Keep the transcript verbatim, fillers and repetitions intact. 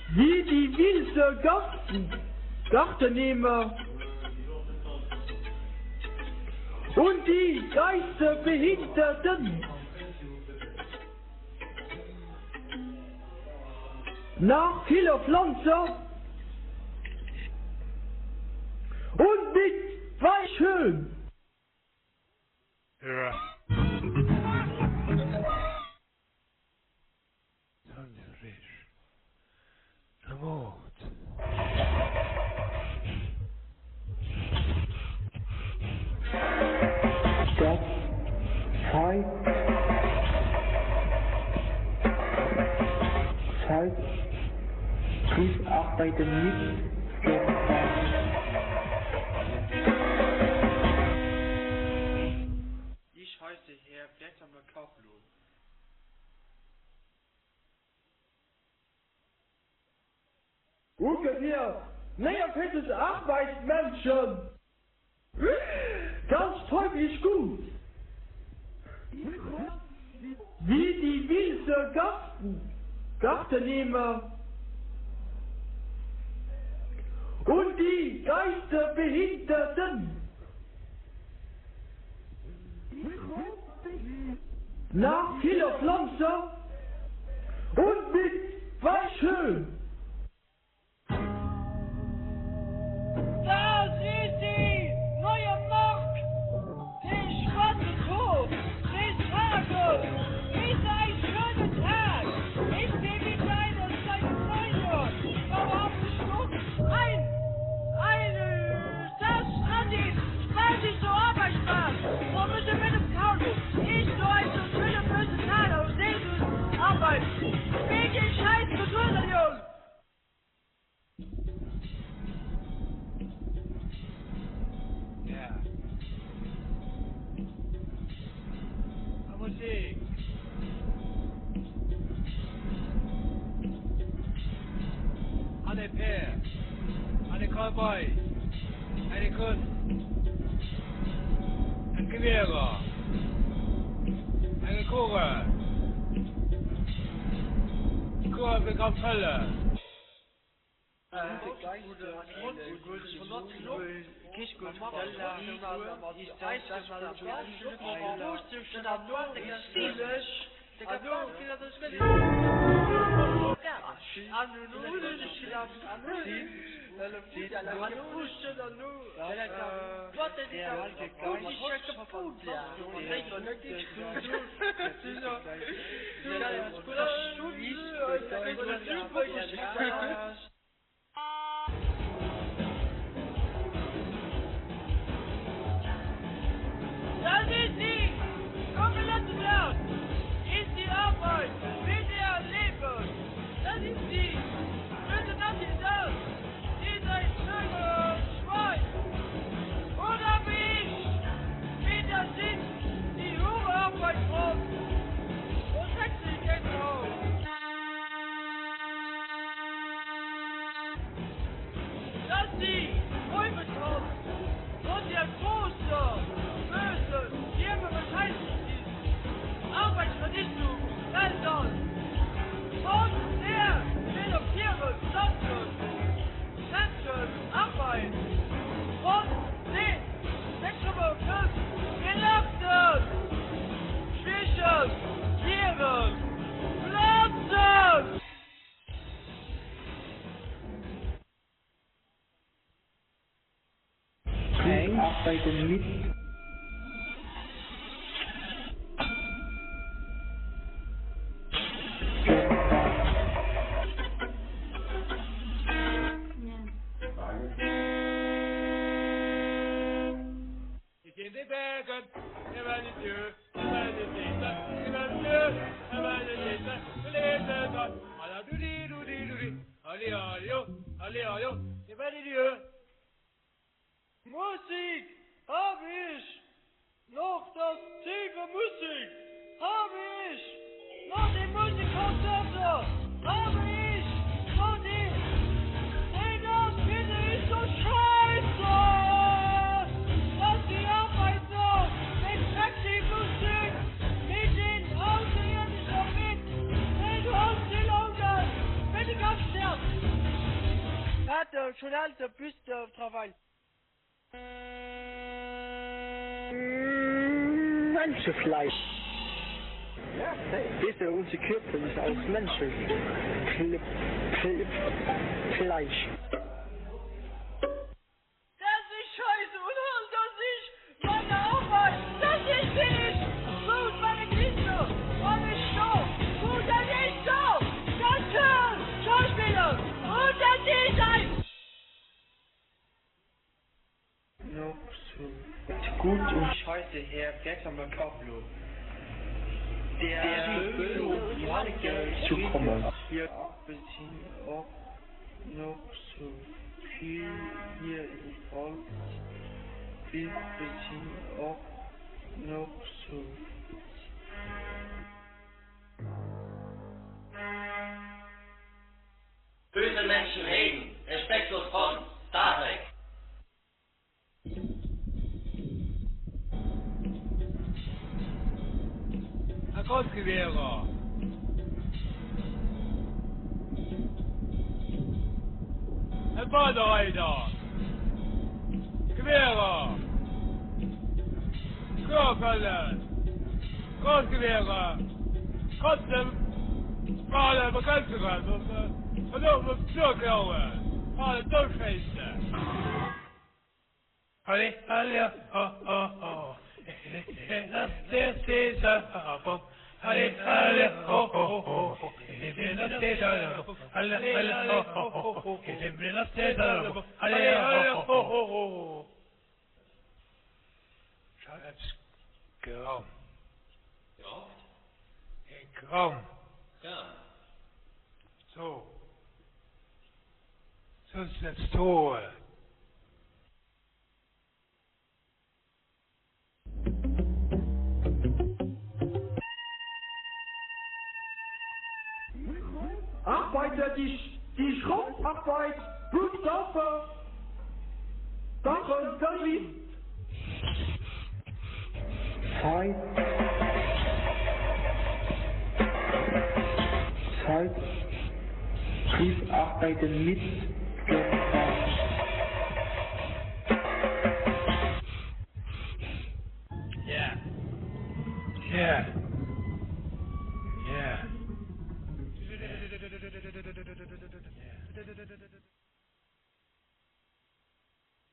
Wie die Wiese Garten, Gartennehmer und die Geisterbehinderten nach Killerpflanzer und mit Weichhöhlen. Ja. Das zeigt, zeigt, ich arbeite nicht gern. Ich heiße Herr Bertrammer Kaufloh. Ungefähr neunundvierzig Arbeitsmenschen. Ganz teuflisch gut. Wie die Wiese Garten, Gartennehmer und die Geisterbehinderten nach Killerpflanzer und mit Weichhöhlen. Da ist die neue Mark, der schwarze Tod, des Tages, ist ein schöner Tag. Ich bin mit einer kleinen Freundin, wahrhaftig noch ein, eine, das an die, weil sie so Arbeit macht. So müssen wir mit dem Auto, ich so ein so schöner böse Tag aus dieser Arbeit. Wegen den Scheiß Geduld, Jungs. Musik. Alle Pair, alle Cowboy, eine Kuss, ein Gewehrer, eine Kugel, Kurve Kapelle. Das ist sie! Komplette Nacht! Ist die Arbeit! Will ihr leben! Das ist sie! Bitte Nacht ist das! Ihr seid schöne Schwein! Oder wie ich! Wie das sind die hohe Arbeit drauf! Und sechzig Gänge auf! Das sie! Räume drauf! Und der große, böse, jüngere Teil ist Arbeitsverdichtung, Feldern. Und er reduziere Pflanzen, Menschen, Arbeit. Und den sechshundertfünf Gelackten, Schwächen, Tieren, Pflanzen. Ich arbeite mit. Ich in die Bergen, immer die Tür, immer die Tür, immer die Tür, immer die Tür, wir leben dort. Alla du di du di du di, alli alli alli alli, immer die Tür. Musik hab ich, noch das tiefe Musik hab ich, noch die Musikkonzerte hab ich, noch die, denn das finde ich so scheiße, dass die Arbeiter mit Taxi-Musik, mit den außerirdischen mit, mit Ausstellungen, mit den Gaststätten, National de plus de travail. Menschenfleisch. Diese unser Körper ist aus Menschen. Fle Fle Fleisch. Das ist scheiße, oder? Das ist meine Arbeit. Das ist nicht gut, meine Kinder. Meine Show. Gut, das ist so. Das ist Schauspieler. Und das ist ein... Noch so gut und scheiße herwirksamer Kauflohn. Der Bürgerliche Zukommen. hier beziehen auch noch so viel hier im Ort. Wir beziehen auch noch so. Böse Menschen reden, respektlos von Star Trek. Ein Großgewehrer. Ein Badereiter. Gewehrer. Körperle. Großgewehrer. Trotzdem. Alle Begrenzungen. Und auch mit Zurückhauen. Alle durchschießen. Alle, alle, oh, oh, oh. Das ist ein Bom. Alle, alle, oh, oh, oh. Das ist ein Bom. Alle, alle, oh, oh, oh. Das ist ein Bom. Alle, alle, oh, oh, oh. Schatz, Graum. Geraucht? Ein Graum. Ja. So. So ist das Tor. Arbeiter, die, die Schrottarbeit, Blutstoffe, Sachen, Service. Zeit. Zeit. Kriegsarbeiten mit. Yeah. Yeah.